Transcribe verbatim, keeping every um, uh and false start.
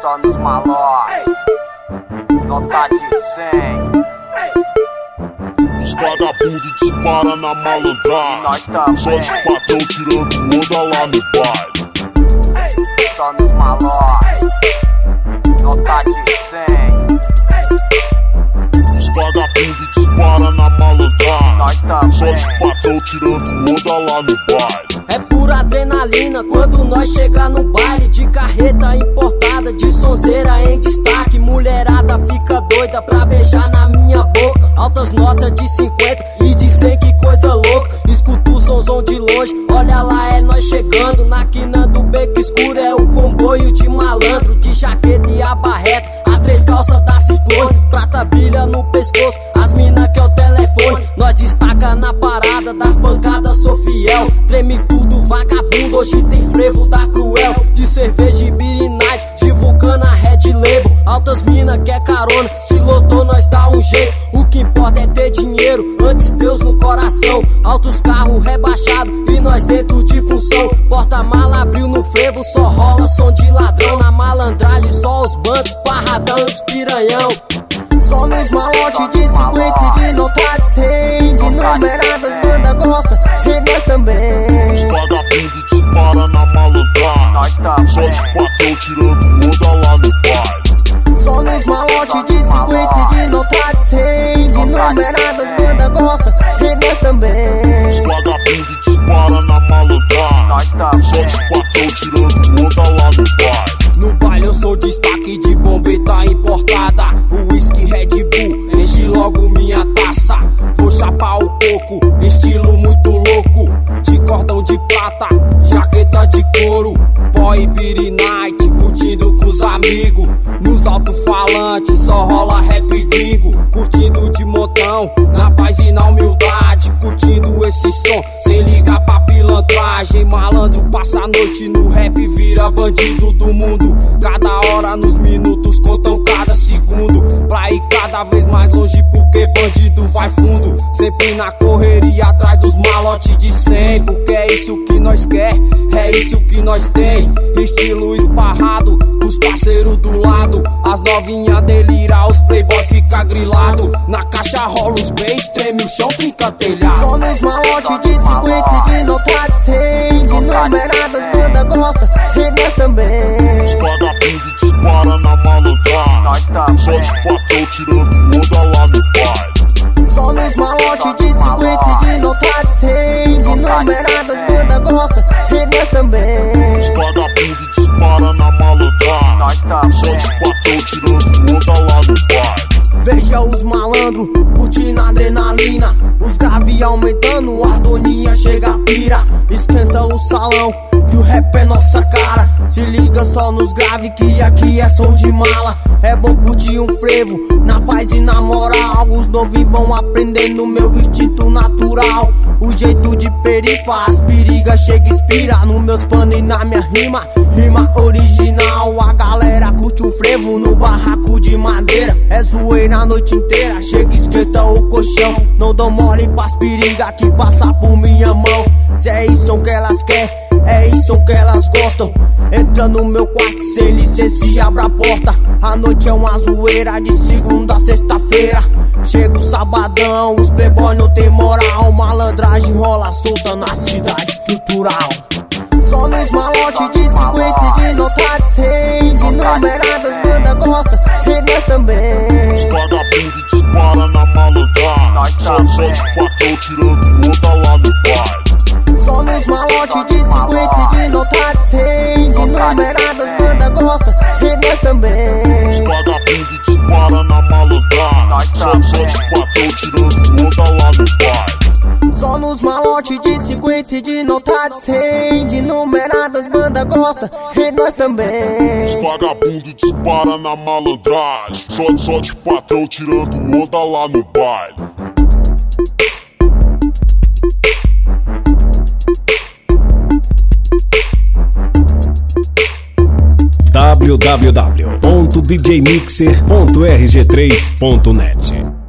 Só nos malotes, nota de cem. Os vagabundos disparam na malandragem, só de patrão tirando onda lá no baile. Só nos malotes, nota de cem. Os vagabundos disparam na malandragem, só de patrão tirando onda lá no baile. É pura adrenalina quando nós chega no baile, de carreta importada, de sonzeira em destaque. Mulherada fica doida pra beijar na minha boca. Altas notas de cinquenta e de cem, que coisa louca. Escuto o sonzão de longe, olha lá, é nós chegando. Na quina do beco escuro é o comboio de malandro, de jaqueta e abarreta, a três calças da Ciclone. Prata brilha no pescoço, as mina que é o telefone. Nós destaca na parada, das pancadas sou fiel. Treme tudo vagabundo, hoje tem frevo da Cruel. De cerveja e beer night, divulgando a Red Label. Altas mina que é carona, se lotou nós dá um jeito. O que importa é ter dinheiro, antes Deus no coração. Altos carros rebaixados e nós dentro de função. Porta-mala abriu no frevo, só rola som de ladrão. Na malandragem só os bandos, parradão e os piranhão. Só nos malotes de cinquenta e de nota de cem. De numeradas banda gosta e nós também. Os vagabundos disparam na malandragem, só de patrão tirando onda lá no baile. Só nos malotes de cinquenta e de nota de cem. De numeradas banda gosta e nós também. Os vagabundos disparam na malandragem, só de patrão tirando onda lá no baile. No baile eu sou destaque de bombeta importada. O whisky Red Bull, enche logo minha taça. Vou chapar o coco, estilo muito louco. De cordão de prata, jaqueta de couro. Boy beer night, curtindo com os amigos. Nos alto-falantes só rola rap gringo. Curtindo de montão, na paz e na humildade. Curtindo esse som, sem ligar pra pilantragem. Malandro passa a noite no rap, vira bandido do mundo. Cada hora nos minutos contam cada segundo, pra ir cada vez mais longe porque bandido vai fundo. Sempre na correria atrás dos malotes de cem, porque é isso que nós quer, é isso que nós tem. Estilo esparrado, com os parceiros do lado. As novinhas delira, os playboy fica grilado. Na caixa rola os bass, treme o chão, trinca telhado. Só nos malotes de cinquenta e de nota de cem. De numeradas banda gosta e nós também. Os vagabundos disparam na malandragem, só de patrão tirando onda lá no baile. Só nos malotes de cinquenta e de nota de cem. De numeradas banda gosta e nós também. Os vagabundos disparam na malandragem, só de patrão tirando onda lá no baile. Veja os malandros curtindo a adrenalina, os graves aumentando, as doninhas chega a pira. Esquenta o salão, que o rap é nossa cara. Se liga só nos graves que aqui é som de mala. É bom curtir um frevo, na paz e na moral. Os novinhos vão aprendendo meu instinto natural. O jeito de perifa, as perigas chega e inspira. Nos meus panos e na minha rima, rima original. A galera curte um frevo no barraco de madeira. É zoeira a noite inteira, chega e esquenta o colchão. Não dou mole pras perigas que passa por minha mão. Se é isso que elas querem, é isso que elas gostam. Entra no meu quarto sem licença e abre a porta. A noite é uma zoeira de segunda a sexta-feira. Chega o sabadão, os playboy não tem moral. Malandragem rola solta na cidade estrutural. Só nos malotes de cinquenta e de nota de cem. De numeradas banda gosta e nós também. Os vagabundos disparam na malandragem, só de patrão tirando onda lá no baile. Só nos malotes de cinquenta e de nota de cem. De numeradas banda gosta e nós também. Os vagabundos disparam na malandragem, só de patrão tirando onda lá no baile. Só nos malotes de cinquenta e de nota de cem. De numeradas banda gosta e nós também. Os vagabundos disparam na malandragem, só, só de patrão tirando onda lá no baile. w w w ponto d j mixer ponto r g três ponto net